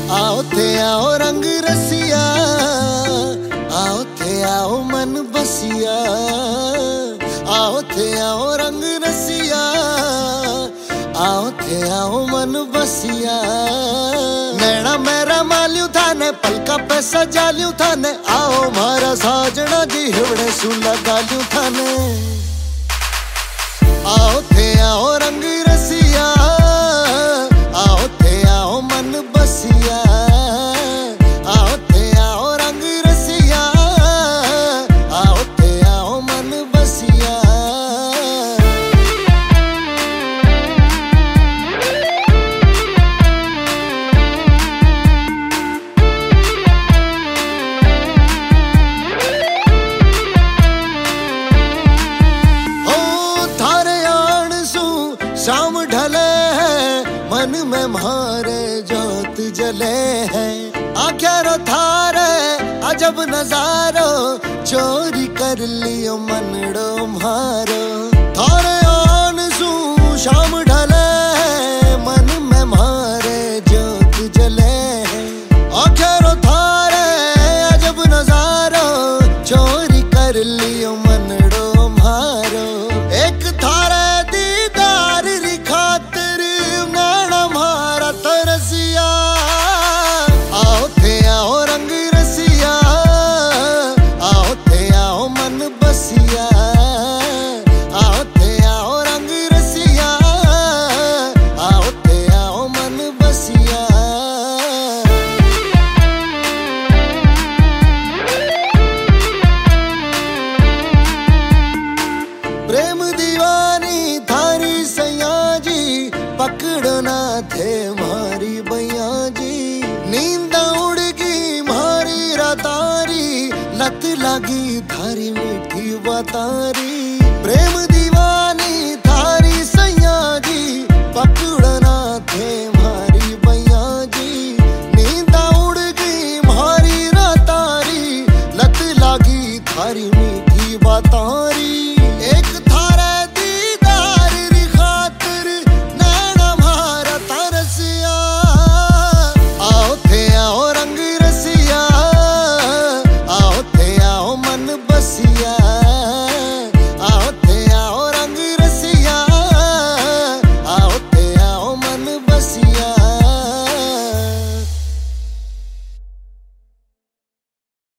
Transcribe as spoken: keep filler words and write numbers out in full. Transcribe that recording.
आओ थे आओ रंग रसिया, आओ थे आओ मन बसिया, आओ थे आओ रंग रसिया, आओ थे आओ मन बसिया। नैना मेरा माल्यू थाने पलका पे सजाल्यू थाने, आओ मारा साजना जी हिवड़े सुला गाल्यू थाने। आओ थे आओ रंग रसिया, आओ थे आओ मन बसिया, आओ थे आओ रंग रसिया, आओ थे आओ मन बसिया। शाम ढले है मन में मारे जोत जले है, आख्यारो थारे अजब नजारो चोरी कर लियो मनड़ो मारो। थारे आन सू शाम ढले है मन में मारे जोत जले है, आख्यारो थारे अजब नजारो चोरी कर लियो मनड़ो मारो। एक थारे आओ थे आओ रंग रसिया, आओ थे आओ मन बसिया। प्रेम दीवानी थारी सैया जी, पकड़ो ना थे मारी बैया जी। नींद उड़ गई मारी रातारी, लत लगी थारी मीठी बतारी। प्रेम दीवानी थारी सैया जी, पकड़ना थे मारी बैया जी। नींद उड़ गई मारी रातारी, लत लागी थारी मीठी बतारी। एक थारे दीदार री खातिर नैना मारा तरसिया, आओ थे आओ रंग रसिया, आओ थे आओ मन बसिया।